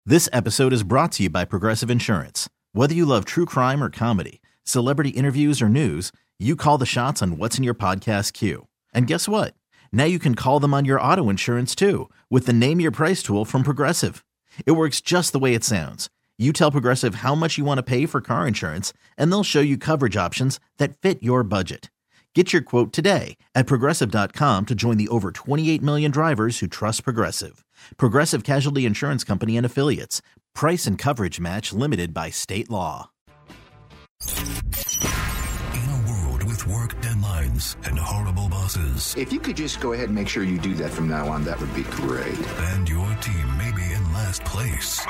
This episode is brought to you by Progressive Insurance. Whether you love true crime or comedy, celebrity interviews or news, you call the shots on what's in your podcast queue. And guess what? Now you can call them on your auto insurance too with the Name Your Price tool from Progressive. It works just the way it sounds. You tell Progressive how much you want to pay for car insurance, and they'll show you coverage options that fit your budget. Get your quote today at Progressive.com to join the over 28 million drivers who trust Progressive. Progressive Casualty Insurance Company and Affiliates. Price and coverage match limited by state law. In a world with work deadlines and horrible bosses. If you could just go ahead and make sure you do that from now on, that would be great. And your team may be in last place.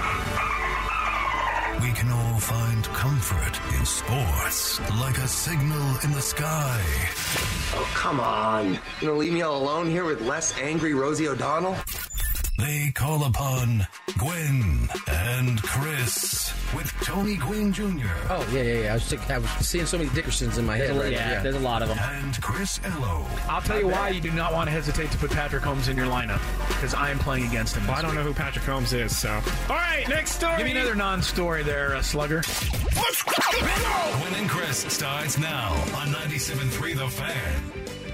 We can all find comfort in sports, like a signal in the sky. Oh, come on. You gonna leave me all alone here with less angry Rosie O'Donnell? They call upon Gwen and Chris with Tony Gwynn Jr. Oh, yeah. I was seeing so many Dickersons in my head right now. There's a lot of them. And Chris Ello. I'll tell you why you do not want to hesitate to put Patrick Holmes in your lineup, because I am playing against him. Well, I don't know who Patrick Holmes is, so. All right, next story. Give me another non-story there, Slugger. Let's go! Gwen and Chris starts now on 97.3 The Fan.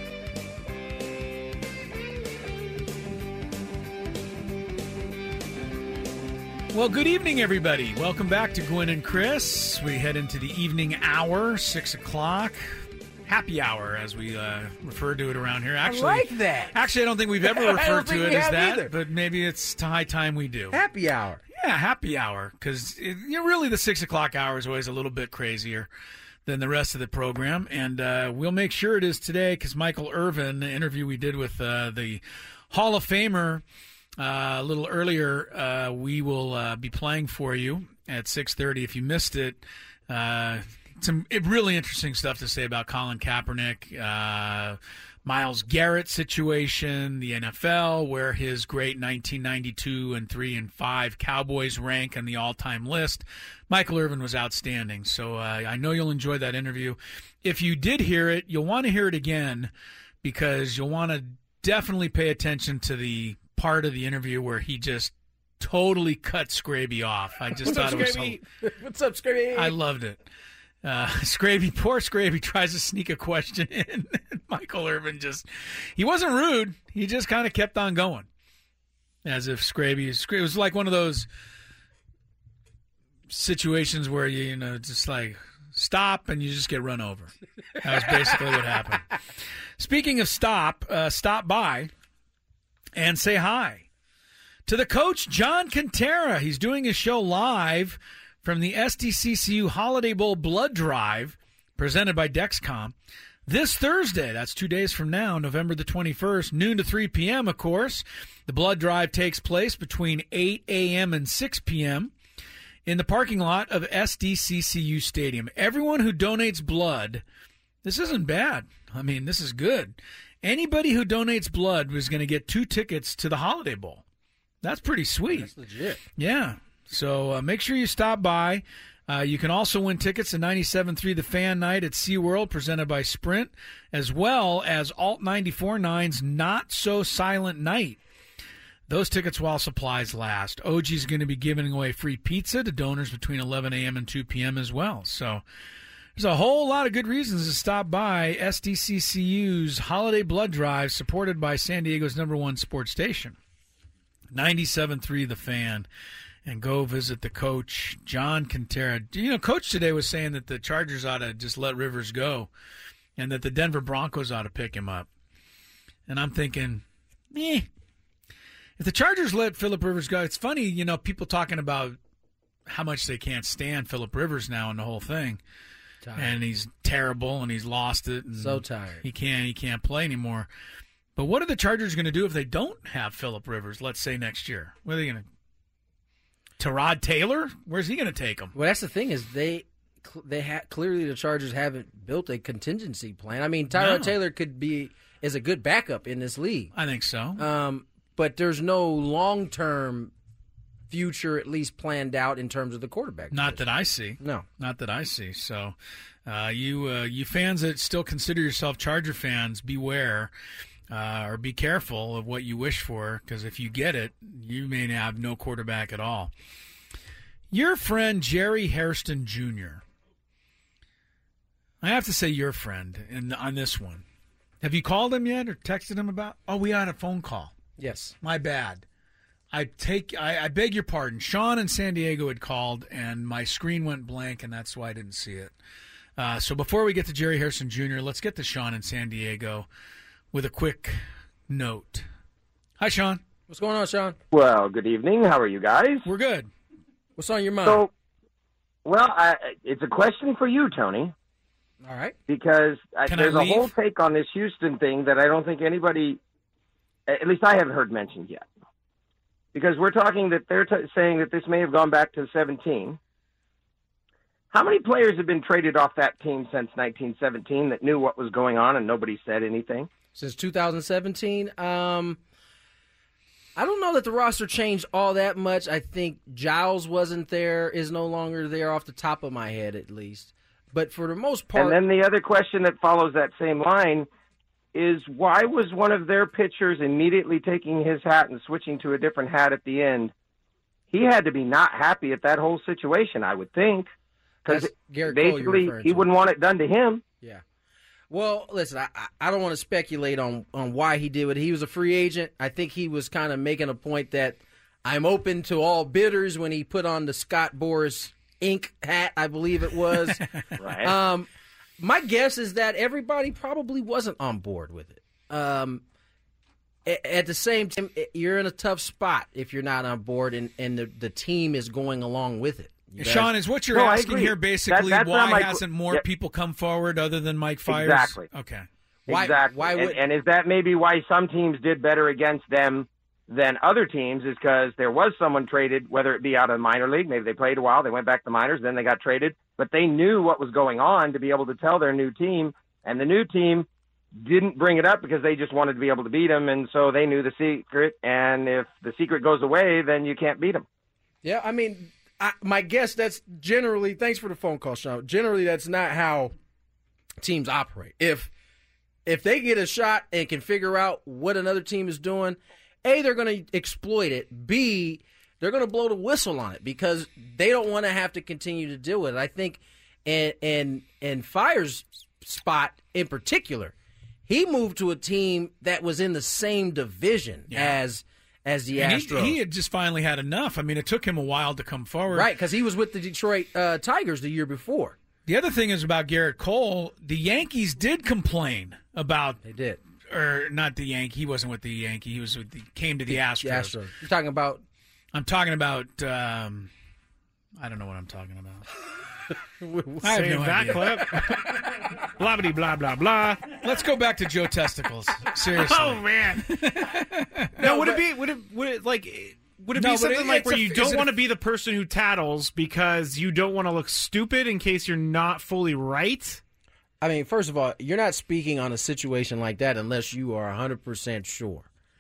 Well, good evening, everybody. Welcome back to Gwen and Chris. We head into the evening hour, 6 o'clock. Happy hour, as we refer to it around here. Actually, I like that. Actually, I don't think we've ever referred to it as that, either. but maybe it's high time we do. Happy hour. Yeah, happy hour, because really the 6 o'clock hour is always a little bit crazier than the rest of the program, and we'll make sure it is today, because Michael Irvin, the interview we did with the Hall of Famer a little earlier, we will be playing for you at 6:30. If you missed it, some really interesting stuff to say about Colin Kaepernick, Myles Garrett situation, the NFL, where his great 1992 and 3 and 5 Cowboys rank on the all-time list. Michael Irvin was outstanding, so I know you'll enjoy that interview. If you did hear it, you'll want to hear it again, because you'll want to definitely pay attention to the part of the interview where he just totally cut Scraby off. I just thought it was so... What's up, Scraby? I loved it. Poor Scraby tries to sneak a question in. Michael Irvin he wasn't rude. He just kind of kept on going. As if Scraby was like one of those situations where you just like stop and you just get run over. That was basically what happened. Speaking of stop by and say hi to the coach, John Kentera. He's doing his show live from the SDCCU Holiday Bowl Blood Drive, presented by Dexcom, this Thursday. That's 2 days from now, November the 21st, noon to 3 p.m., of course. The blood drive takes place between 8 a.m. and 6 p.m. in the parking lot of SDCCU Stadium. Everyone who donates blood, this isn't bad. I mean, this is good. Anybody who donates blood was going to get 2 tickets to the Holiday Bowl. That's pretty sweet. That's legit. Yeah. So make sure you stop by. You can also win tickets to 97.3 The Fan Night at SeaWorld, presented by Sprint, as well as Alt 94.9's Not So Silent Night. Those tickets while supplies last. OG's going to be giving away free pizza to donors between 11 a.m. and 2 p.m. as well. So there's a whole lot of good reasons to stop by SDCCU's Holiday Blood Drive, supported by San Diego's #1 sports station, 97.3 The Fan. And go visit the coach, John Kentera. Coach today was saying that the Chargers ought to just let Rivers go and that the Denver Broncos ought to pick him up. And I'm thinking, if the Chargers let Phillip Rivers go, it's funny, people talking about how much they can't stand Phillip Rivers now and the whole thing. Tired. And he's terrible and he's lost it. And so tired. He can't play anymore. But what are the Chargers going to do if they don't have Phillip Rivers, let's say next year? What are they going to Tyrod Taylor? Where's he going to take him? Well, that's the thing is clearly the Chargers haven't built a contingency plan. I mean, Tyrod Taylor is a good backup in this league. I think so. But there's no long-term future, at least planned out in terms of the quarterback position. Not that I see. No. Not that I see. So you fans that still consider yourself Charger fans, beware. or be careful of what you wish for, because if you get it, you may have no quarterback at all. Your friend Jerry Hairston Jr. I have to say your friend on this one. Have you called him yet or texted him about? Oh, we had a phone call. Yes. My bad. I beg your pardon. Sean in San Diego had called, and my screen went blank, and that's why I didn't see it. So before we get to Jerry Hairston Jr., let's get to Sean in San Diego with a quick note. Hi, Sean. What's going on, Sean? Well, good evening. How are you guys? We're good. What's on your mind? So, it's a question for you, Tony. All right. Because there's a whole take on this Houston thing that I don't think anybody, at least I haven't heard mentioned yet. Because we're talking that they're saying that this may have gone back to 17. How many players have been traded off that team since 1917 that knew what was going on and nobody said anything? Since 2017? I don't know that the roster changed all that much. I think Giles wasn't there, is no longer there off the top of my head at least. But for the most part... And then the other question that follows that same line is, why was one of their pitchers immediately taking his hat and switching to a different hat at the end? He had to be not happy at that whole situation, I would think. Because basically he wouldn't want it done to him. Yeah. Well, listen, I don't want to speculate on why he did it. He was a free agent. I think he was kind of making a point that I'm open to all bidders when he put on the Scott Boras Inc. hat, I believe it was. Right. My guess is that everybody probably wasn't on board with it. At the same time, you're in a tough spot if you're not on board and the team is going along with it. Sean, is what you're asking here basically why hasn't more people come forward other than Mike Fiers? Exactly. Okay. Exactly. And is that maybe why some teams did better against them than other teams, is because there was someone traded, whether it be out of the minor league, maybe they played a while, they went back to minors, then they got traded, but they knew what was going on to be able to tell their new team, and the new team didn't bring it up because they just wanted to be able to beat them, and so they knew the secret, and if the secret goes away, then you can't beat them. Yeah, I mean... my guess, that's generally, thanks for the phone call, Sean. Generally, that's not how teams operate. If they get a shot and can figure out what another team is doing, A, they're going to exploit it. B, they're going to blow the whistle on it because they don't want to have to continue to deal with it. I think in Fiers' spot in particular, he moved to a team that was in the same division as the Astros. He had just finally had enough. I mean, it took him a while to come forward. Right, because he was with the Detroit Tigers the year before. The other thing is about Garrett Cole. The Yankees did complain about... They did. Or not the Yankee. He wasn't with the Yankee. He was came to the Astros. The Astros. You're talking about... I'm talking about... I don't know what I'm talking about. I have no idea. Clip. Blah, blah, blah, blah, blah. Let's go back to Joe Testicles. Seriously. Oh, man. Would it be something like where you don't want to be the person who tattles because you don't want to look stupid in case you're not fully right? I mean, first of all, you're not speaking on a situation like that unless you are 100% sure.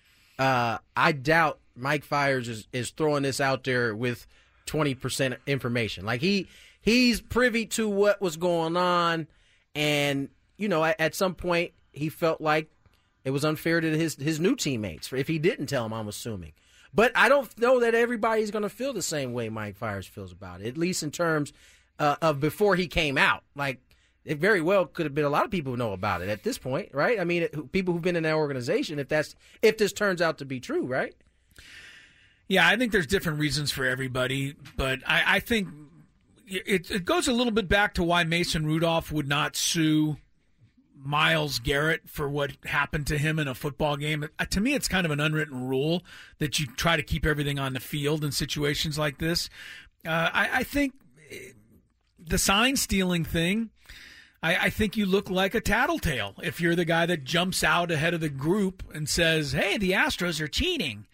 I doubt Mike Fiers is throwing this out there with 20% information. Like, he's privy to what was going on, and, you know, at some point he felt like it was unfair to his new teammates if he didn't tell them, I'm assuming. But I don't know that everybody's going to feel the same way Mike Fiers feels about it, at least in terms of before he came out. Like, it very well could have been a lot of people who know about it at this point, right? I mean, people who've been in that organization, if this turns out to be true, right? Yeah, I think there's different reasons for everybody, but I think it goes a little bit back to why Mason Rudolph would not sue Myles Garrett for what happened to him in a football game. To me, it's kind of an unwritten rule that you try to keep everything on the field in situations like this. I think the sign stealing thing, I think you look like a tattletale if you're the guy that jumps out ahead of the group and says, hey, the Astros are cheating.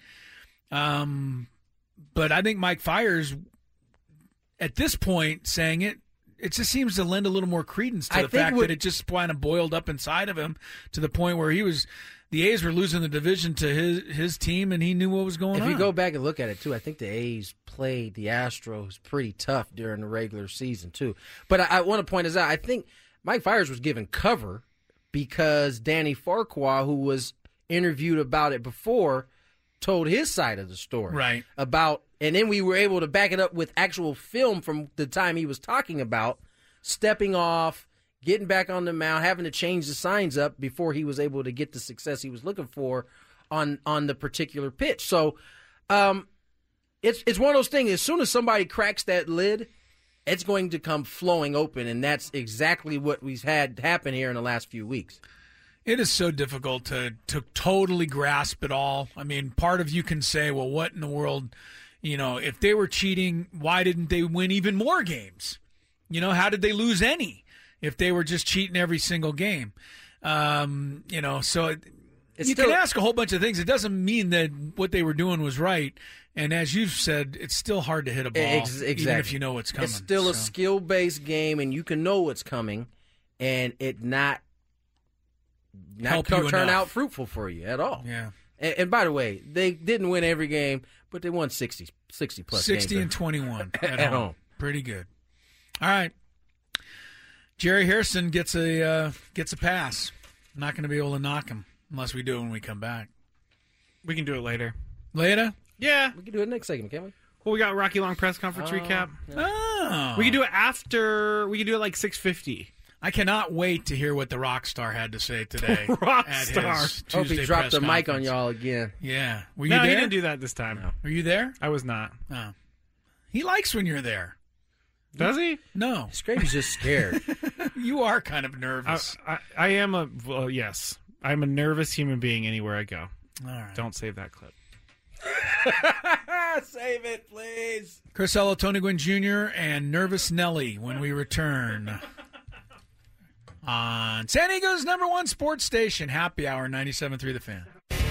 But I think Mike Fiers, at this point, saying it just seems to lend a little more credence to the fact that it just kind of boiled up inside of him to the point where the A's were losing the division to his team, and he knew what was going on. If you go back and look at it, too, I think the A's played the Astros pretty tough during the regular season, too. But I want to point this out. I think Mike Fiers was given cover because Danny Farquhar, who was interviewed about it before, told his side of the story. Right. And then we were able to back it up with actual film from the time he was talking about stepping off, getting back on the mound, having to change the signs up before he was able to get the success he was looking for on the particular pitch. So it's one of those things. As soon as somebody cracks that lid, it's going to come flowing open, and that's exactly what we've had happen here in the last few weeks. It is so difficult to totally grasp it all. I mean, part of you can say, well, what in the world, if they were cheating, why didn't they win even more games? How did they lose any if they were just cheating every single game? So you can ask a whole bunch of things. It doesn't mean that what they were doing was right. And as you've said, it's still hard to hit a ball, even if you know what's coming. It's still a skill-based game, and you can know what's coming, and it not turn out fruitful for you at all. Yeah. And by the way, they didn't win every game, but they won 60 plus 60 games. and 21 at home. Pretty good. All right. Jerry Harrison gets a pass. I'm not going to be able to knock him unless we do it when we come back. We can do it later. Later? Yeah. We can do it next segment, can't we? Well, we got Rocky Long press conference recap. Yeah. Oh. We can do it after. We can do it like 6:50. I cannot wait to hear what the rock star had to say today. Rockstar. Hope he dropped the mic on y'all again. Yeah. Were you there? there? He didn't do that this time. No. Were you there? I was not. Oh. He likes when you're there. Does he? No. Scraby's just scared. You are kind of nervous. I am yes. I'm a nervous human being anywhere I go. All right. Don't save that clip. Save it, please. Chris Ello, Tony Gwynn Jr., and Nervous Nelly when we return on San Diego's #1 sports station, Happy Hour, 97.3 The Fan.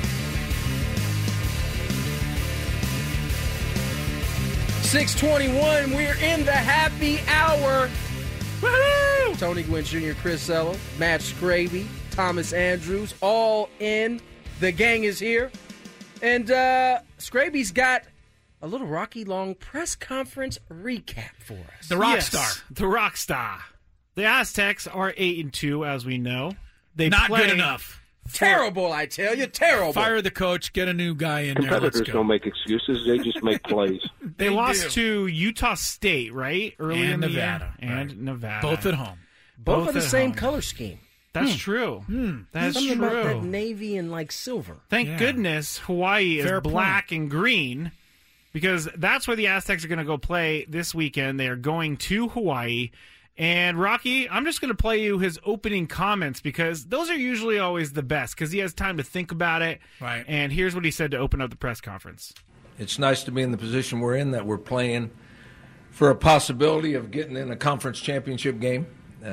.621, we're in the happy hour. Woo-hoo! Tony Gwynn Jr., Chris Ello, Matt Scraby, Thomas Andrews, all in. The gang is here. And Scraby's got a little Rocky Long press conference recap for us. The rock star. The rock star. The Aztecs are 8-2, as we know. They Not play good enough. Terrible, I tell you. Terrible. Fire the coach. Get a new guy in there. Competitors don't make excuses. They just make plays. They lost to Utah State, right? Early in Nevada. The year. And Nevada. Both at home. Both are the same home. color scheme. That's true. That's Something true. about that navy and like silver. Thank goodness Hawaii is black and green, because that's where the Aztecs are going to go play this weekend. They are going to Hawaii. And Rocky, I'm just going to play you his opening comments, because those are usually always the best, because he has time to think about it. Right. And here's what he said to open up the press conference. It's nice to be in the position we're in, that we're playing for a possibility of getting in a conference championship game.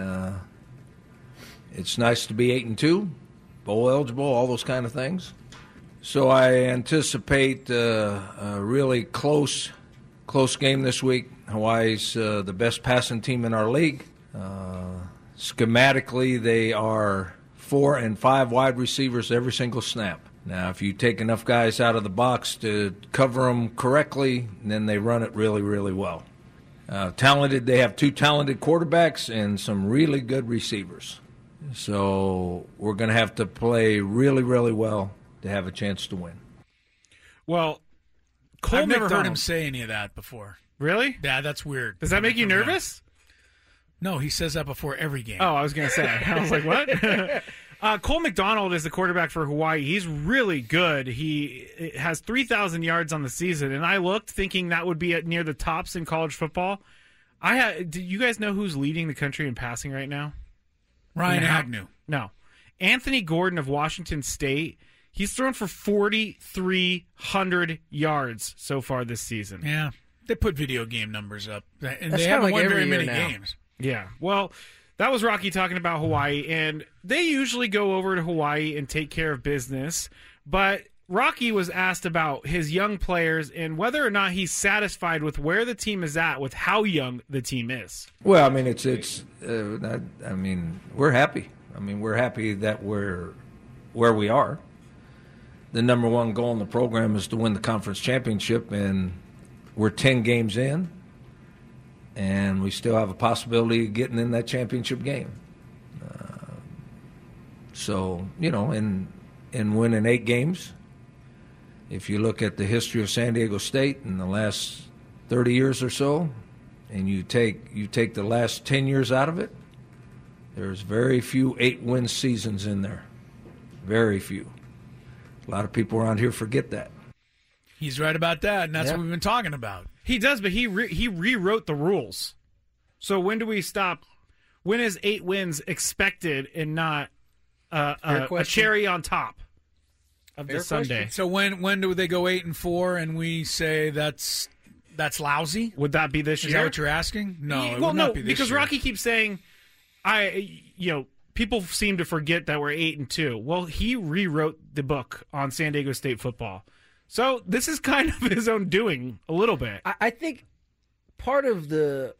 It's nice to be 8-2, bowl eligible, all those kind of things. So I anticipate a really close game this week. Hawaii's the best passing team in our league. Schematically, they are 4 and 5 wide receivers every single snap. Now, if you take enough guys out of the box to cover them correctly, then they run it really, really well. They have 2 talented quarterbacks and some really good receivers. So we're going to have to play really, really well to have a chance to win. Well, Cole I've never McDonald. heard him say any of that before. Really? Yeah, that's weird. Does that make you nervous? No, he says that before every game. Oh, I was going to say. I was like, what? Cole McDonald is the quarterback for Hawaii. He's really good. He has 3,000 yards on the season, and I looked thinking that would be near the tops in college football. Do you guys know who's leading the country in passing right now? Ryan Agnew. No. Anthony Gordon of Washington State. He's thrown for 4,300 yards so far this season. Yeah. They put video game numbers up, and That's they haven't like won very every many year now. games. Yeah. Well, that was Rocky talking about Hawaii, and they usually go over to Hawaii and take care of business. But Rocky was asked about his young players and whether or not he's satisfied with where the team is at, with how young the team is. Well, I mean, we're happy. I mean, we're happy that we're where we are. The number one goal in the program is to win the conference championship, and we're 10 games in, and we still have a possibility of getting in that championship game. And in winning 8 games. If you look at the history of San Diego State in the last 30 years or so, and you take the last 10 years out of it, there's very few 8-win seasons in there. Very few. A lot of people around here forget that. He's right about that, and that's what we've been talking about. He does, but he rewrote the rules. So when do we stop? When is 8 wins expected and not a cherry on top of the Sunday? So when do they go 8-4 and we say that's lousy? Would that be this year? Is that what you're asking? No, it would not be this because year. Rocky keeps saying, people seem to forget that we're 8-2. Well, he rewrote the book on San Diego State football. So this is kind of his own doing a little bit. I think part of the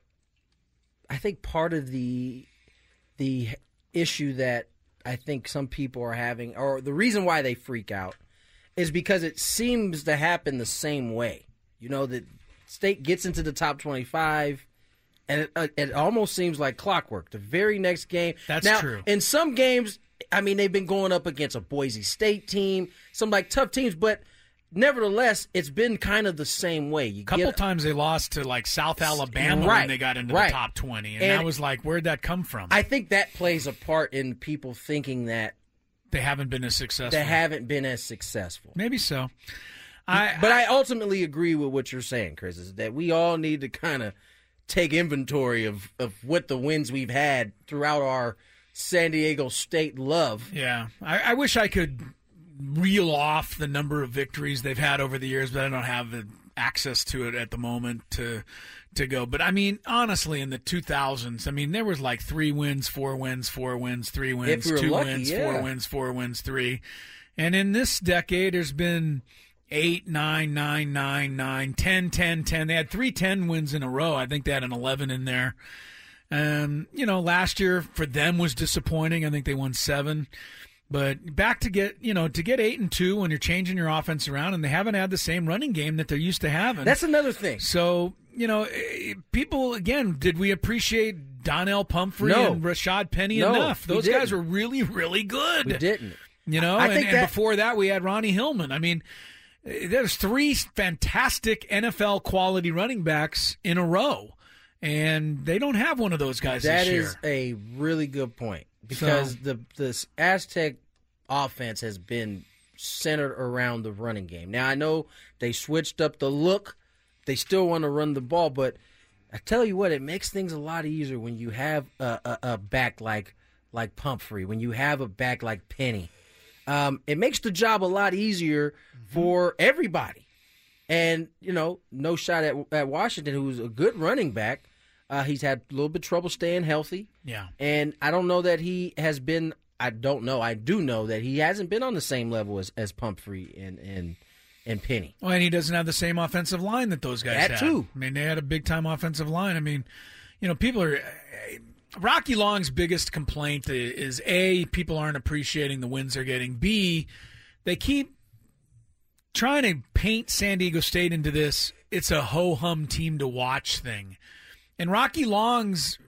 issue that I think some people are having, or the reason why they freak out, is because it seems to happen the same way. You know, that State gets into the top 25, and it almost seems like clockwork. The very next game. That's true. In some games, I mean, they've been going up against a Boise State team, some like tough teams, but nevertheless, it's been kind of the same way. A couple times they lost to like South Alabama when they got into the top 20, and that was like, where'd that come from? I think that plays a part in people thinking that they haven't been as successful. Maybe so. But I ultimately agree with what you're saying, Chris, is that we all need to kind of take inventory of what the wins we've had throughout our San Diego State love. Yeah. I wish I could reel off the number of victories they've had over the years, but I don't have the access to it at the moment to go. But, I mean, honestly, in the 2000s, I mean, there was like 3 wins, 4 wins, 4 wins, 3 wins, 2 wins, 4 wins, 4 wins, 3. And in this decade, there's been 8, 9, 9, 9, 9, 10, 10, 10. They had 3 10 wins in a row. I think they had an 11 in there. Last year for them was disappointing. I think they won 7. But back to get 8-2 when you're changing your offense around, and they haven't had the same running game that they're used to having. That's another thing. So, people, again, did we appreciate Donnell Pumphrey and Rashad Penny enough? Those guys were really, really good. We didn't. And before that we had Ronnie Hillman. I mean, there's 3 fantastic NFL quality running backs in a row, and they don't have one of those guys this year. That is a really good point. Because the Aztec offense has been centered around the running game. Now, I know they switched up the look. They still want to run the ball, but I tell you what, it makes things a lot easier when you have a back like Pumphrey, when you have a back like Penny. It makes the job a lot easier for everybody. And, no shot at Washington, who's a good running back. He's had a little bit of trouble staying healthy. Yeah. And I don't know that he has been – I don't know. I do know that he hasn't been on the same level as Pumphrey and Penny. Well, and he doesn't have the same offensive line that those guys had. That too. I mean, they had a big-time offensive line. I mean, people are – Rocky Long's biggest complaint is, A, people aren't appreciating the wins they're getting. B, they keep trying to paint San Diego State into this it's a ho-hum team to watch thing. And Rocky Long's,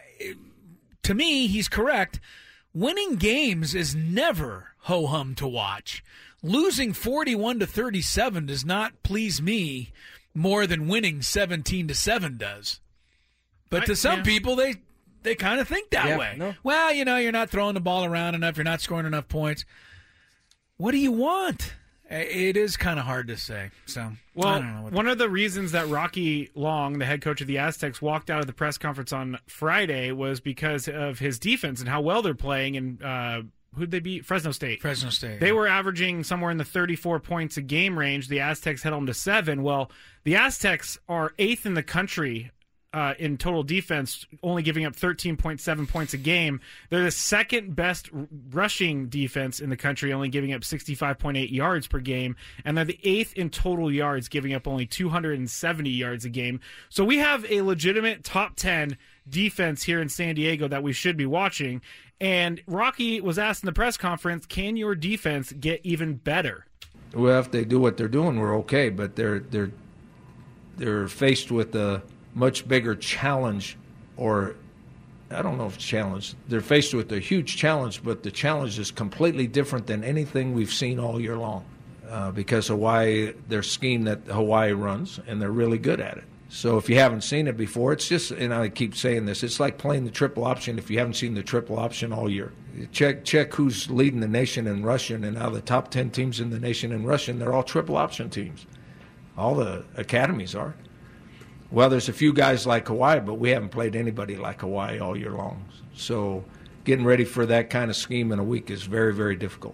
to me, he's correct. Winning games is never ho-hum to watch. Losing 41-37 does not please me more than winning 17-7 does. But to some people, they kind of think that way. No. Well, you're not throwing the ball around enough. You're not scoring enough points. What do you want? It is kind of hard to say. So, I don't know one of the reasons that Rocky Long, the head coach of the Aztecs, walked out of the press conference on Friday was because of his defense and how well they're playing. And who'd they beat? Fresno State. They were averaging somewhere in the 34 points a game range. The Aztecs held them to 7. Well, the Aztecs are 8th in the country in total defense, only giving up 13.7 points a game. They're the second best rushing defense in the country, only giving up 65.8 yards per game. And they're the 8th in total yards, giving up only 270 yards a game. So we have a legitimate top 10 defense here in San Diego that we should be watching. And Rocky was asked in the press conference, can your defense get even better? Well, if they do what they're doing, we're okay. But they're faced with a much bigger challenge or I don't know if challenge. They're faced with a huge challenge, but the challenge is completely different than anything we've seen all year long. Because Hawaii, their scheme that Hawaii runs, and they're really good at it. So if you haven't seen it before, it's just, and I keep saying this, it's like playing the triple option if you haven't seen the triple option all year. Check who's leading the nation in rushing, and now the top 10 teams in the nation in rushing, they're all triple option teams. All the academies are. Well, there's a few guys like Hawaii, but we haven't played anybody like Hawaii all year long. So getting ready for that kind of scheme in a week is very, very difficult.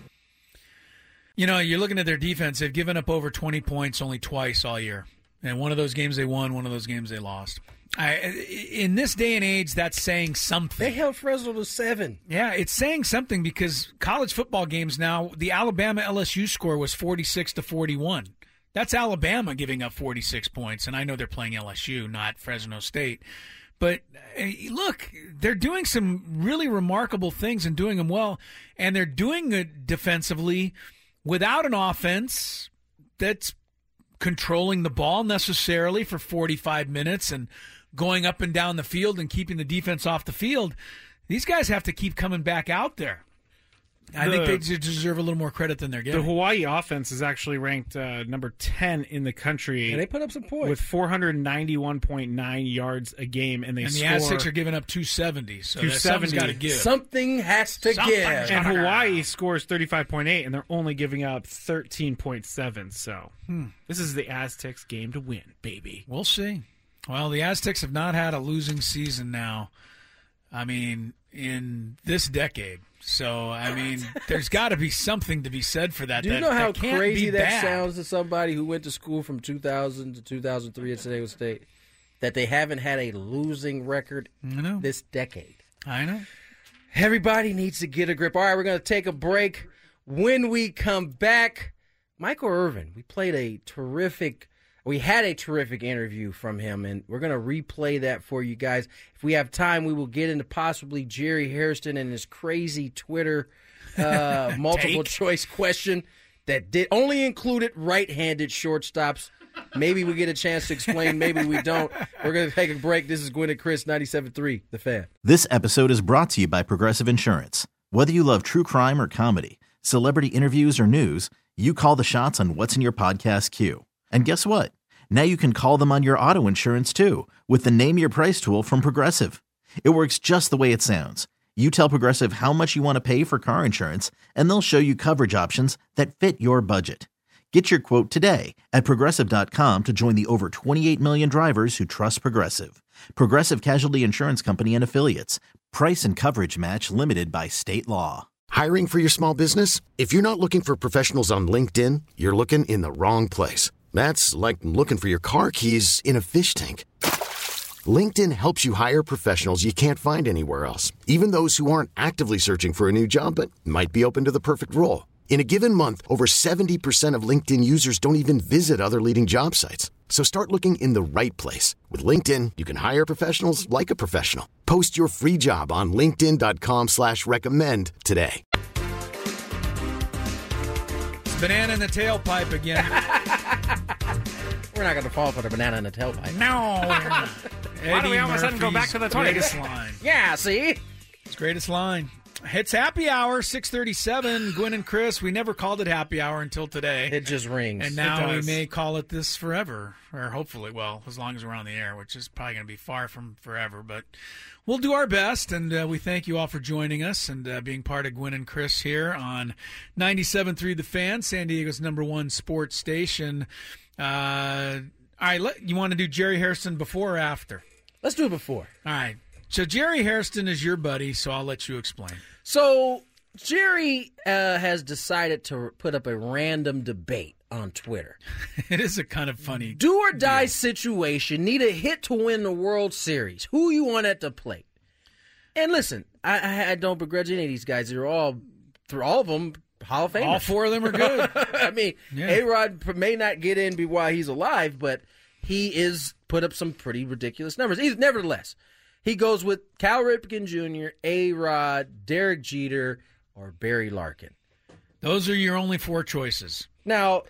You know, you're looking at their defense. They've given up over 20 points only twice all year. And one of those games they won, one of those games they lost. In this day and age, that's saying something. They held Fresno to 7. Yeah, it's saying something because college football games now, the Alabama-LSU score was 46-41. That's Alabama giving up 46 points, and I know they're playing LSU, not Fresno State. But look, they're doing some really remarkable things and doing them well, and they're doing it defensively without an offense that's controlling the ball necessarily for 45 minutes and going up and down the field and keeping the defense off the field. These guys have to keep coming back out there. I think they deserve a little more credit than they're getting. The Hawaii offense is actually ranked number 10 in the country. And they put up some points. With 491.9 yards a game. And the Aztecs are giving up 270. So something's got to give. Something has to give. And Hawaii scores 35.8, and they're only giving up 13.7. So this is the Aztecs' game to win, baby. We'll see. Well, the Aztecs have not had a losing season now, I mean, in this decade. So, I mean, there's got to be something to be said for that. Do you know how crazy that bad. sounds to somebody who went to school from 2000 to 2003 at San Diego State? That they haven't had a losing record this decade. I know. Everybody needs to get a grip. All right, we're going to take a break. When we come back, Michael Irvin, we had a terrific interview from him, and we're going to replay that for you guys. If we have time, we will get into possibly Jerry Hairston and his crazy Twitter multiple choice question that did only included right-handed shortstops. Maybe we get a chance to explain, maybe we don't. We're going to take a break. This is Gwynn and Chris, 97.3, The Fan. This episode is brought to you by Progressive Insurance. Whether you love true crime or comedy, celebrity interviews or news, you call the shots on what's in your podcast queue. And guess what? Now you can call them on your auto insurance, too, with the Name Your Price tool from Progressive. It works just the way it sounds. You tell Progressive how much you want to pay for car insurance, and they'll show you coverage options that fit your budget. Get your quote today at Progressive.com to join the over 28 million drivers who trust Progressive. Progressive Casualty Insurance Company and Affiliates. Price and coverage match limited by state law. Hiring for your small business? If you're not looking for professionals on LinkedIn, you're looking in the wrong place. That's like looking for your car keys in a fish tank. LinkedIn helps you hire professionals you can't find anywhere else, even those who aren't actively searching for a new job but might be open to the perfect role. In a given month, over 70% of LinkedIn users don't even visit other leading job sites. So start looking in the right place. With LinkedIn, you can hire professionals like a professional. Post your free job on linkedin.com/recommend today. Banana in the tailpipe again. We're not going to fall for the banana in the tailpipe. No. Why do we all of a sudden go back to the 20s? Greatest line. Yeah, see? It's greatest line. It's happy hour, 6:37. Gwynn and Chris, we never called it happy hour until today. It just rings. And now we may call it this forever, or hopefully, well, as long as we're on the air, which is probably going to be far from forever. But we'll do our best, and we thank you all for joining us and being part of Gwynn and Chris here on 97.3 The Fan, San Diego's #1 sports station. All right, you want to do Jerry Hairston before or after? Let's do it before. All right. So Jerry Hairston is your buddy, so I'll let you explain. So Jerry has decided to put up a random debate on Twitter. It is a kind of funny do or die situation. Need a hit to win the World Series. Who you want at the plate? And listen, I don't begrudge any of these guys. They're all of them Hall of Famers. All four of them are good. I mean, A-Rod may not get in while he's alive, but he is put up some pretty ridiculous numbers. Nevertheless, he goes with Cal Ripken Jr., A-Rod, Derek Jeter, or Barry Larkin. Those are your only four choices. Now,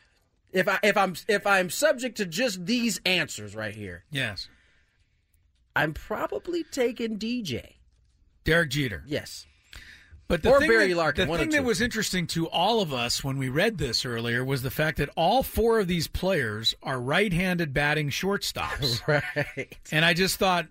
if I'm subject to just these answers right here, yes, I'm probably taking DJ. Derek Jeter. Yes. But the thing that was interesting to all of us when we read this earlier was the fact that all four of these players are right-handed batting shortstops. Right. And I just thought,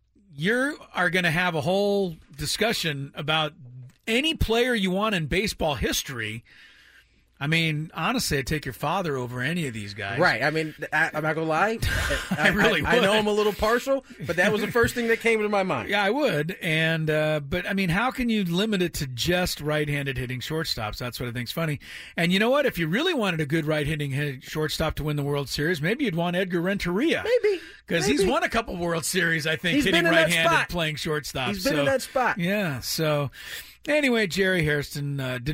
you are going to have a whole discussion about any player you want in baseball history. I mean, honestly, I'd take your father over any of these guys. Right. I mean, I'm not going to lie. I really would. I know I'm a little partial, but that was the first thing that came to my mind. Yeah, I would. And but, I mean, how can you limit it to just right-handed hitting shortstops? That's what I think's funny. And you know what? If you really wanted a good right-handed shortstop to win the World Series, maybe you'd want Edgar Renteria. Maybe. Because he's won a couple World Series, I think, hitting right-handed playing shortstop. He's been in that spot. Yeah, so... Anyway, Jerry Hairston, did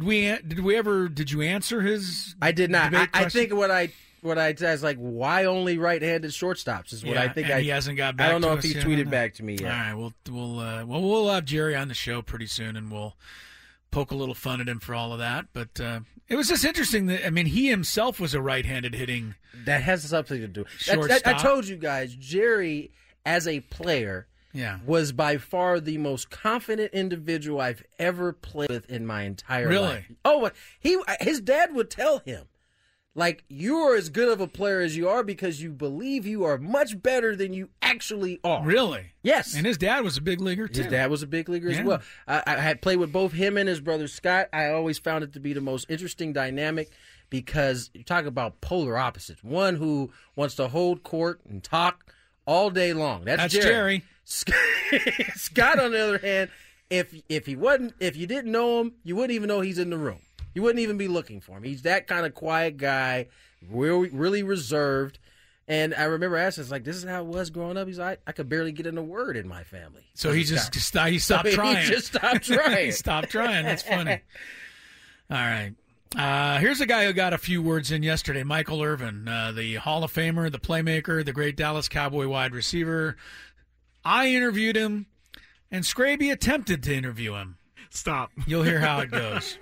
you answer his? I did not. I think what I said is like, why only right-handed shortstops is what I think. He hasn't got back. I don't know to if us he yet. tweeted back to me yet. All right, we'll have Jerry on the show pretty soon, and we'll poke a little fun at him for all of that. But it was just interesting that he himself was a right-handed hitting. That has something to do. I told you guys, Jerry as a player. Yeah, was by far the most confident individual I've ever played with in my entire life. Oh, his dad would tell him, like, you're as good of a player as you are because you believe you are much better than you actually are. Really? Yes. And his dad was a big leaguer, too. His dad was a big leaguer as well. I had played with both him and his brother Scott. I always found it to be the most interesting dynamic because you talk about polar opposites. One who wants to hold court and talk all day long. That's Jerry. Scott, on the other hand, if you didn't know him, you wouldn't even know he's in the room. You wouldn't even be looking for him. He's that kind of quiet guy, really reserved. And I remember asking, like, this is how it was growing up. He's like, I could barely get in a word in my family. So he stopped trying. He just stopped trying. He stopped trying. That's funny. All right. Here's a guy who got a few words in yesterday, Michael Irvin, the Hall of Famer, the playmaker, the great Dallas Cowboy wide receiver. I interviewed him, and Scraby attempted to interview him. Stop. You'll hear how it goes.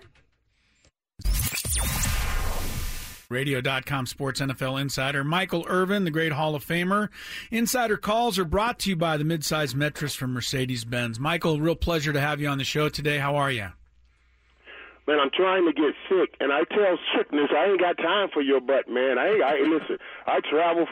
Radio.com Sports NFL Insider, Michael Irvin, the great Hall of Famer. Insider calls are brought to you by the midsize mattress from Mercedes-Benz. Michael, real pleasure to have you on the show today. How are you? Man, I'm trying to get sick, and I tell sickness I ain't got time for your butt, man. Listen. I travel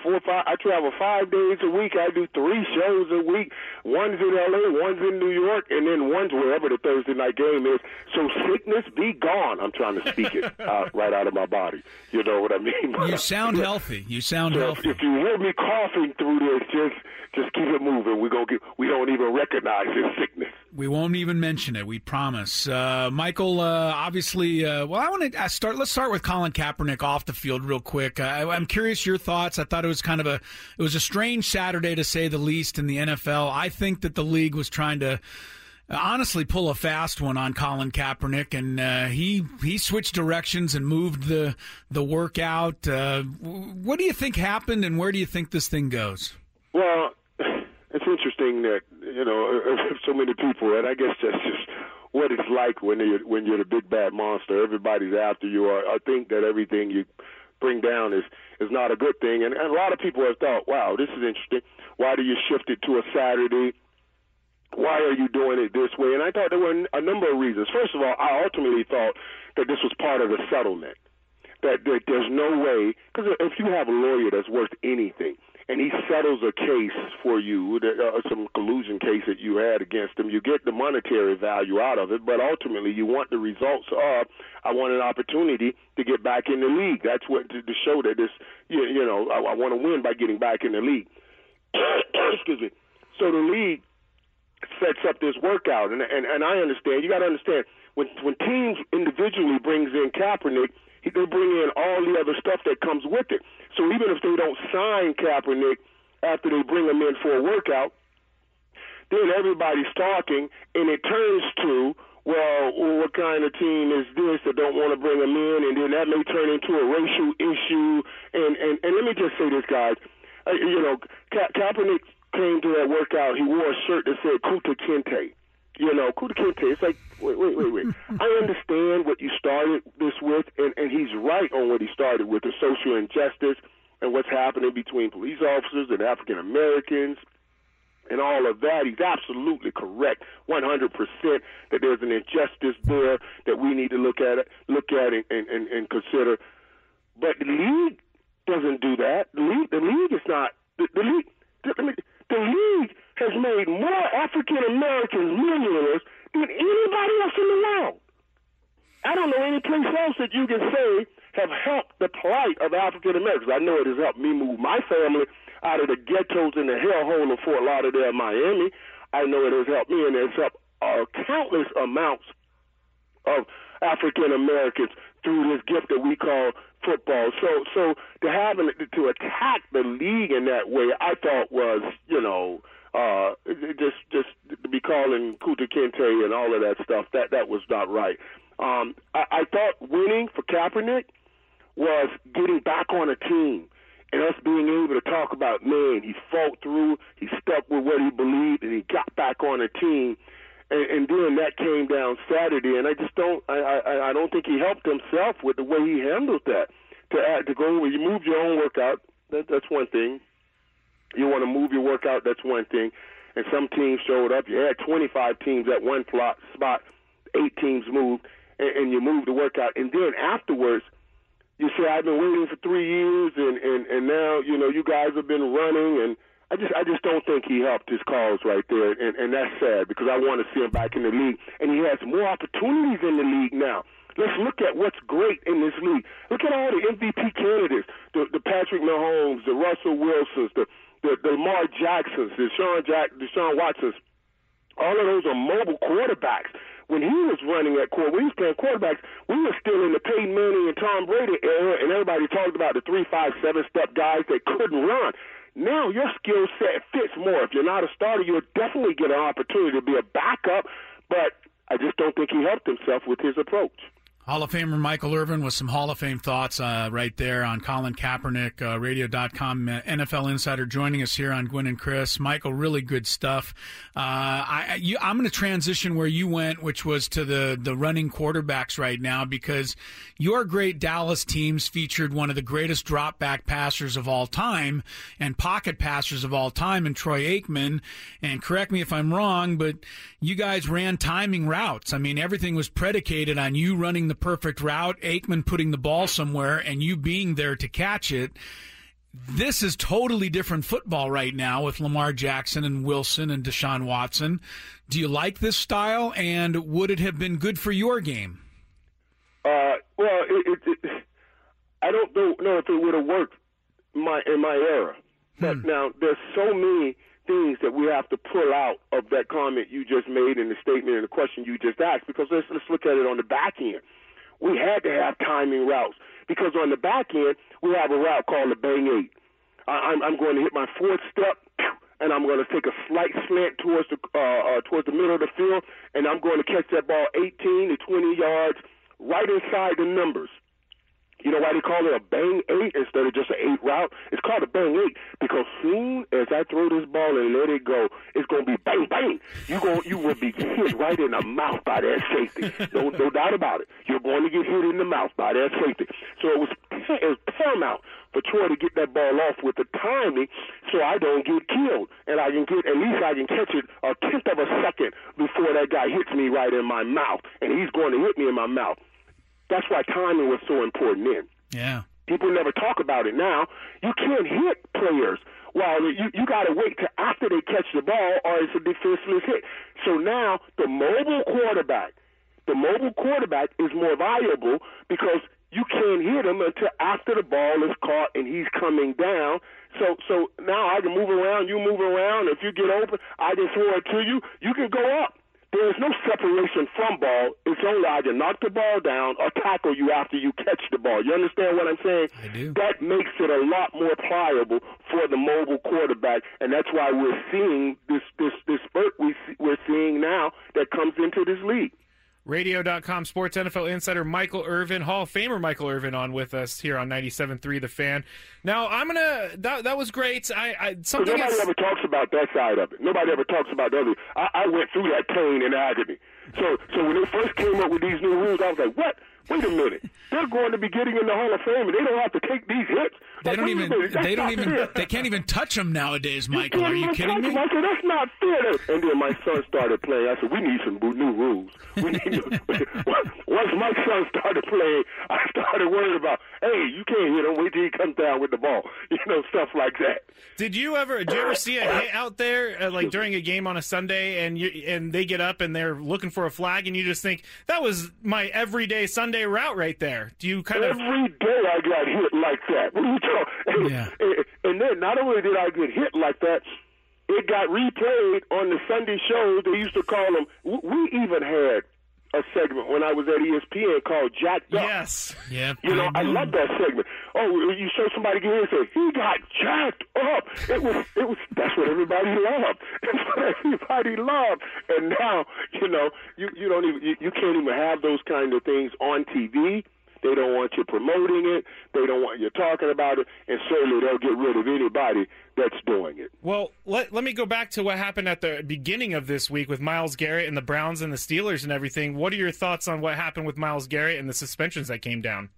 5 days a week. I do 3 shows a week. One's in L.A., one's in New York, and then one's wherever the Thursday night game is. So sickness, be gone. I'm trying to speak it right out of my body. You know what I mean? You sound healthy. Healthy. If you hear me coughing through this, just keep it moving. We don't even recognize this sickness. We won't even mention it. We promise. Michael, obviously, let's start with Colin Kaepernick off the field real quick. I'm curious your thoughts. I thought it was it was a strange Saturday to say the least in the NFL. I think that the league was trying to honestly pull a fast one on Colin Kaepernick, and he switched directions and moved the workout. What do you think happened, and where do you think this thing goes? Well, it's interesting that, so many people, and I guess that's just what it's like when you're the big bad monster. Everybody's after you, or think that everything you bring down is not a good thing. And a lot of people have thought, wow, this is interesting. Why do you shift it to a Saturday? Why are you doing it this way? And I thought there were a number of reasons. First of all, I ultimately thought that this was part of the settlement, that there's no way, because if you have a lawyer that's worth anything, and he settles a case for you, some collusion case that you had against him, you get the monetary value out of it, but ultimately you want the results of, I want an opportunity to get back in the league. That's what to show that this, I want to win by getting back in the league. Excuse me. So the league sets up this workout, and I understand. You got to understand, when teams individually brings in Kaepernick, they bring in all the other stuff that comes with it. So even if they don't sign Kaepernick after they bring him in for a workout, then everybody's talking, and it turns to, well, what kind of team is this that don't want to bring him in? And then that may turn into a racial issue. And let me just say this, guys. Kaepernick came to that workout. He wore a shirt that said Kuta Kinte. Kuta Kinte, it's like, wait. I understand what you started this with, and he's right on what he started with, the social injustice and what's happening between police officers and African Americans and all of that. He's absolutely correct, 100%, that there's an injustice there that we need to look at and consider. But the league doesn't do that. The league is not. The league has made more African Americans millionaires than anybody else in the world. I don't know any place else that you can say have helped the plight of African Americans. I know it has helped me move my family out of the ghettos and the hellhole of Fort Lauderdale, Miami. I know it has helped me, and it has helped countless amounts of African Americans through this gift that we call football. So to attack the league in that way, I thought was, just to be calling Kunta Kinte and all of that stuff, that was not right. I thought winning for Kaepernick was getting back on a team and us being able to talk about, man, he fought through, he stuck with what he believed, and he got back on a team. And then that came down Saturday, and I don't think he helped himself with the way he handled that. To go where you move your own workout, that's one thing. You want to move your workout, that's one thing. And some teams showed up. You had 25 teams at one spot, 8 teams moved, and you moved the workout. And then afterwards, you say, I've been waiting for 3 years, and now, you guys have been running, and I just don't think he helped his cause right there, and that's sad because I want to see him back in the league, and he has more opportunities in the league now. Let's look at what's great in this league. Look at all the MVP candidates, the Patrick Mahomes, the Russell Wilsons, the Lamar Jacksons, the Deshaun Watsons. All of those are mobile quarterbacks. When he was running at when he was playing quarterbacks, we were still in the Peyton Manning and Tom Brady era, and everybody talked about the 3, 5, 7-step guys that couldn't run. Now your skill set fits more. If you're not a starter, you'll definitely get an opportunity to be a backup, but I just don't think he helped himself with his approach. Hall of Famer Michael Irvin with some Hall of Fame thoughts right there on Colin Kaepernick, radio.com, NFL Insider joining us here on Gwynn and Chris. Michael, really good stuff. I'm going to transition where you went, which was to the running quarterbacks right now, because your great Dallas teams featured one of the greatest drop-back passers of all time and pocket passers of all time in Troy Aikman. And correct me if I'm wrong, but you guys ran timing routes. I mean, everything was predicated on you running the perfect route, Aikman putting the ball somewhere, and you being there to catch it. This is totally different football right now with Lamar Jackson and Wilson and Deshaun Watson. Do you like this style, and would it have been good for your game? Well, I don't know if it would have worked in my era. But now there's so many things that we have to pull out of that comment you just made and the statement and the question you just asked, because let's look at it on the back end. We had to have timing routes because on the back end, we have a route called the Bang 8. I'm going to hit my fourth step, and I'm going to take a slight slant towards the middle of the field, and I'm going to catch that ball 18 to 20 yards right inside the numbers. You know why they call it a Bang 8 instead of just an 8 route? It's called a Bang 8 because soon as I throw this ball and let it go, it's going to be bang, bang. You will be hit right in the mouth by that safety. No doubt about it. You're going to get hit in the mouth by that safety. So it was paramount for Troy to get that ball off with the timing so I don't get killed. And I can catch it a tenth of a second before that guy hits me right in my mouth. And he's going to hit me in my mouth. That's why timing was so important then. Yeah. People never talk about it now. You can't hit players while you got to wait till after they catch the ball or it's a defenseless hit. So now the mobile quarterback is more valuable because you can't hit him until after the ball is caught and he's coming down. So now I can move around, you move around. If you get open, I can throw it to you. You can go up. There is no separation from ball. It's only either knock the ball down or tackle you after you catch the ball. You understand what I'm saying? I do. That makes it a lot more pliable for the mobile quarterback, and that's why we're seeing this spurt we're seeing now that comes into this league. Radio.com Sports NFL Insider Michael Irvin, Hall of Famer Michael Irvin, on with us here on 97.3 The Fan. Now, that was great. Nobody ever talks about that side of it. Nobody ever talks about the other. I went through that pain and agony. So when they first came up with these new rules, I was like, what? Wait a minute. They're going to be getting in the Hall of Fame, and they don't have to take these hits. They can't even touch them nowadays, Michael. Are you kidding me? I said, that's not fair. And then my son started playing. I said, we need some new rules. Once my son started playing, I started worrying about, hey, you can't hit him. Wait till he comes down with the ball. Stuff like that. Did you ever see a hit out there like during a game on a Sunday, and they get up and they're looking for a flag, and you just think that was my everyday Sunday route right there? Do you kind of every day I got hit like that? What are you talking? Yeah. And then not only did I get hit like that, it got replayed on the Sunday shows. They used to call them. We even had a segment when I was at ESPN called Jacked Up. Yes. Yeah. I love that segment. Oh, you show somebody get in and say, he got jacked up. It was that's what everybody loved. That's what everybody loved. And now, you can't even have those kind of things on TV. They don't want you promoting it. They don't want you talking about it. And certainly they'll get rid of anybody that's doing it. Well, let me go back to what happened at the beginning of this week with Myles Garrett and the Browns and the Steelers and everything. What are your thoughts on what happened with Myles Garrett and the suspensions that came down?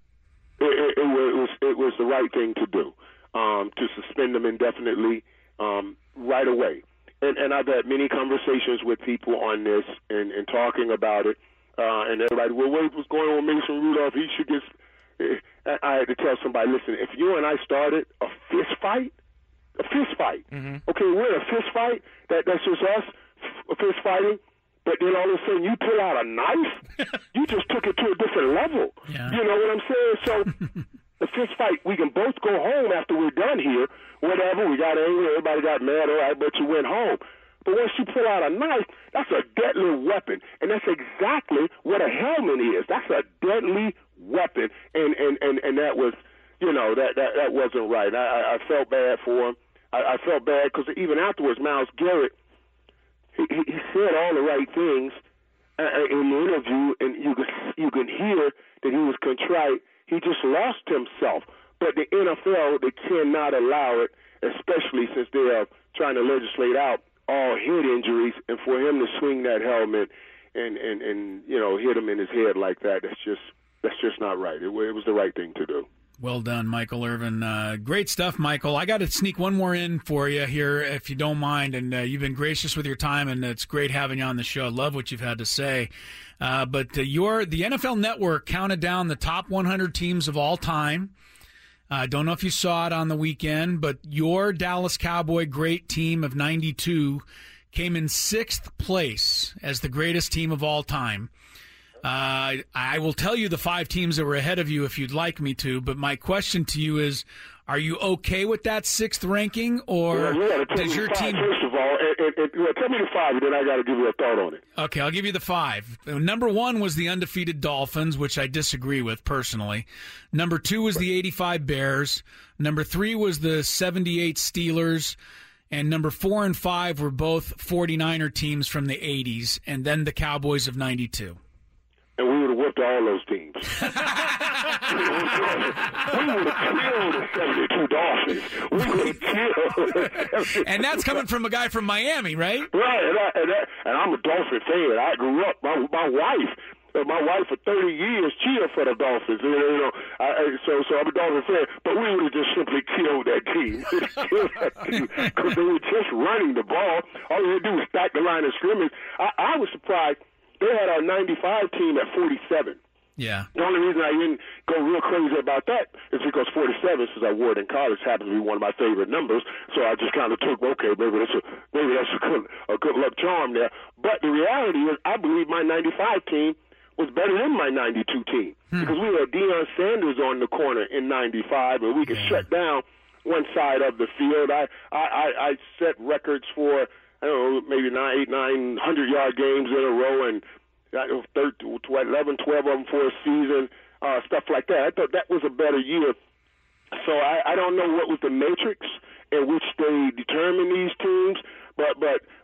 It was the right thing to do, to suspend them indefinitely right away. And I've had many conversations with people on this and talking about it. And everybody, wait, what's going on with Mason Rudolph? He should get. I had to tell somebody, listen, if you and I started a fist fight, mm-hmm. Okay, we're in a fist fight. That's just us, fist fighting. But then all of a sudden you pull out a knife. You just took it to a different level. Yeah. You know what I'm saying? So the fist fight, we can both go home after we're done here. Whatever, we got angry, everybody got mad. All right, but you went home. But once you pull out a knife, that's a deadly weapon. And that's exactly what a helmet is. That's a deadly weapon. And that was, that wasn't right. I felt bad for him. I felt bad because even afterwards, Myles Garrett, he said all the right things in the interview, and you can hear that he was contrite. He just lost himself. But the NFL, they cannot allow it, especially since they are trying to legislate out all head injuries, and for him to swing that helmet and hit him in his head like that, that's just not right. It was the right thing to do. Well done, Michael Irvin. Great stuff, Michael. I got to sneak one more in for you here, if you don't mind. And you've been gracious with your time, and it's great having you on the show. I love what you've had to say. But the NFL Network counted down the top 100 teams of all time. I don't know if you saw it on the weekend, but your Dallas Cowboy great team of 92 came in 6th place as the greatest team of all time. I will tell you the 5 teams that were ahead of you if you'd like me to, but my question to you is, are you okay with that 6th ranking, or does your team... First of all, tell me the 5, and then I got to give you a thought on it. Okay, I'll give you the 5. Number 1 was the undefeated Dolphins, which I disagree with personally. Number 2 was the 85 Bears. Number 3 was the 78 Steelers. And number 4 and 5 were both 49er teams from the 80s, and then the Cowboys of 92. And we would have whipped all those teams. We would have killed the 72 Dolphins. We would have killed. And that's coming from a guy from Miami, right? Right. And I'm a Dolphin fan. I grew up. My wife for 30 years cheered for the Dolphins. So I'm a Dolphin fan. But we would have just simply killed that team. Because they were just running the ball. All you had to do was stack the line of scrimmage. I was surprised. They had our 95 team at 47. Yeah. The only reason I didn't go real crazy about that is because 47, since I wore it in college, happens to be one of my favorite numbers. So I just kind of took, okay, maybe that's a good luck charm there. But the reality is, I believe my 95 team was better than my 92 team because we had Deion Sanders on the corner in 95, and we could shut down one side of the field. I set records for, I don't know, maybe 900-yard games in a row, and 11, 12 of them for a season, stuff like that. I thought that was a better year. So I don't know what was the matrix in which they determined these teams, but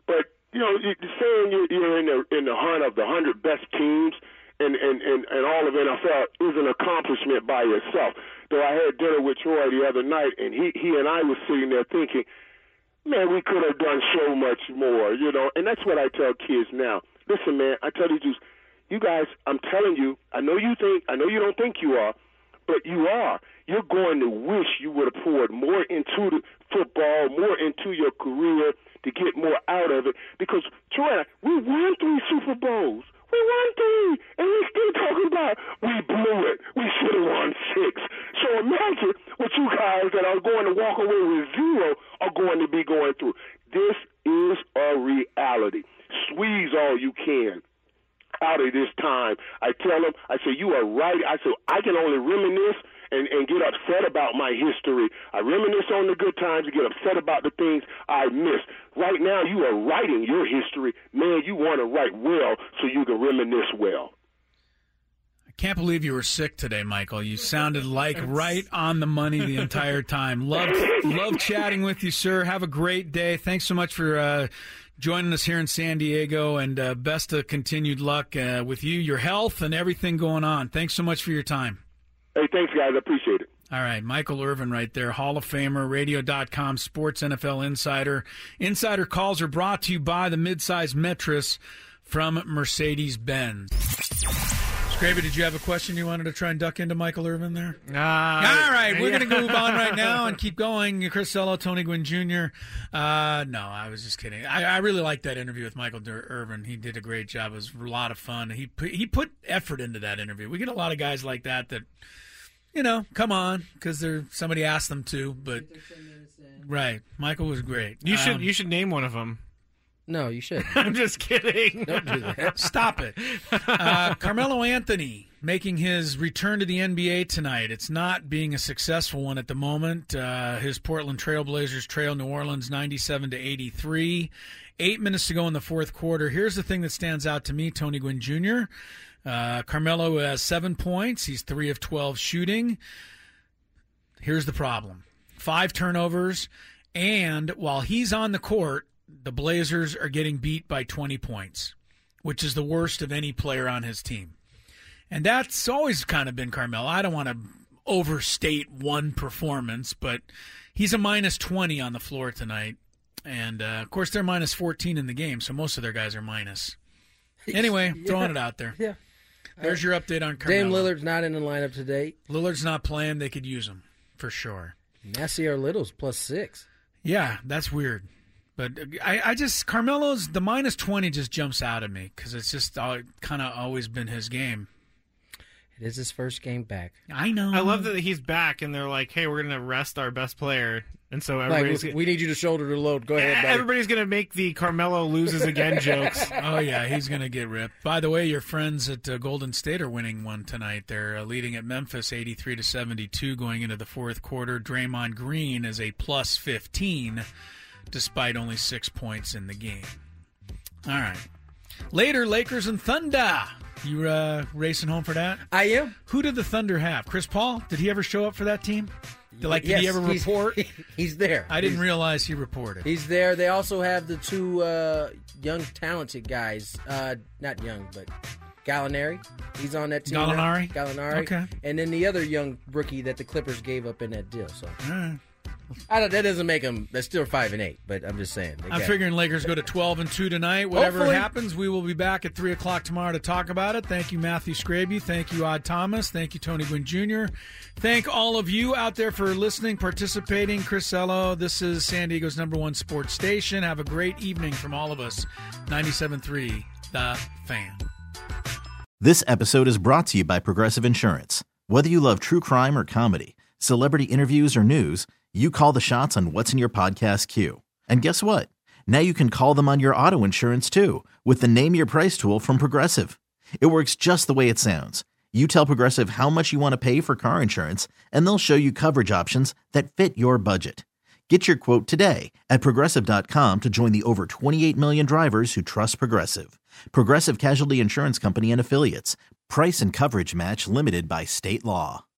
saying you're in the hunt of the 100 best teams and all of NFL is an accomplishment by itself. Though I had dinner with Troy the other night, and he and I were sitting there thinking, man, we could have done so much more, and that's what I tell kids now. Listen, man, I tell you, You guys, I'm telling you, I know you don't think you are, but you are. You're going to wish you would have poured more into the football, more into your career to get more out of it. Because, Troy, we won 3 Super Bowls. We won 3, and we're still talking about we blew it. We should have won 6. So imagine what you guys that are going to walk away with 0 are going to be going through. This is a reality. Squeeze all you can out of this time. I tell them, I say, you are right. I say, I can only reminisce and get upset about my history. I reminisce on the good times and get upset about the things I missed. Right now, you are writing your history. Man, you want to write well so you can reminisce well. I can't believe you were sick today, Michael. You sounded like right on the money the entire time. Love chatting with you, sir. Have a great day. Thanks so much for joining us here in San Diego, and best of continued luck with you, your health, and everything going on. Thanks so much for your time. Hey, thanks, guys. I appreciate it. All right, Michael Irvin right there, Hall of Famer, Radio.com, Sports NFL Insider. Insider calls are brought to you by the midsize Metris from Mercedes-Benz. Scraby, did you have a question you wanted to try and duck into Michael Irvin there? All right, we're going to move on right now and keep going. Chris Sello, Tony Gwynn Jr. No, I was just kidding. I really liked that interview with Michael Irvin. He did a great job. It was a lot of fun. He put effort into that interview. We get a lot of guys like that, come on, because somebody asked them to. But right, Michael was great. You should name one of them. No, you should. I'm just kidding. Don't do that. Stop it. Carmelo Anthony making his return to the NBA tonight. It's not being a successful one at the moment. His Portland Trailblazers trail New Orleans 97-83. 8 minutes to go in the fourth quarter. Here's the thing that stands out to me, Tony Gwynn Jr. Carmelo has 7 points. He's 3 of 12 shooting. Here's the problem. 5 turnovers, and while he's on the court, the Blazers are getting beat by 20 points, which is the worst of any player on his team. And that's always kind of been Carmelo. I don't want to overstate one performance, but he's a minus 20 on the floor tonight. And, of course, they're minus 14 in the game, so most of their guys are minus. Anyway, throwing it out there. Yeah. There's your update on Carmelo. Dame Lillard's not in the lineup today. Lillard's not playing. They could use him, for sure. Nassir Little's +6. Yeah, that's weird. But I just, Carmelo's, the minus 20 just jumps out at me because it's just kind of always been his game. It is his first game back. I know. I love that he's back and they're like, hey, we're going to rest our best player. And so everybody's we need you to shoulder the load. Go ahead, buddy. Everybody's going to make the Carmelo loses again jokes. Oh, yeah, he's going to get ripped. By the way, your friends at Golden State are winning one tonight. They're leading at Memphis 83-72 going into the fourth quarter. Draymond Green is a plus 15 despite only 6 points in the game. All right. Later, Lakers and Thunder. You racing home for that? I am. Who did the Thunder have? Chris Paul? Did he ever show up for that team? Did he ever report? He's there. I didn't realize he reported. He's there. They also have the 2 young, talented guys. Not young, but Gallinari. He's on that team. Gallinari. Okay. And then the other young rookie that the Clippers gave up in that deal. So. All right. That doesn't make them. They're still 5-8, but I'm just saying. I'm figuring Lakers go to 12-2 tonight. Whatever happens, we will be back at 3:00 tomorrow to talk about it. Thank you, Matthew Scraby. Thank you, Odd Thomas. Thank you, Tony Gwynn Jr. Thank all of you out there for listening, participating. Chris Sello, this is San Diego's #1 sports station. Have a great evening from all of us. 97.3 The Fan. This episode is brought to you by Progressive Insurance. Whether you love true crime or comedy, celebrity interviews or news, you call the shots on what's in your podcast queue. And guess what? Now you can call them on your auto insurance too with the Name Your Price tool from Progressive. It works just the way it sounds. You tell Progressive how much you want to pay for car insurance, and they'll show you coverage options that fit your budget. Get your quote today at Progressive.com to join the over 28 million drivers who trust Progressive. Progressive Casualty Insurance Company and Affiliates. Price and coverage match limited by state law.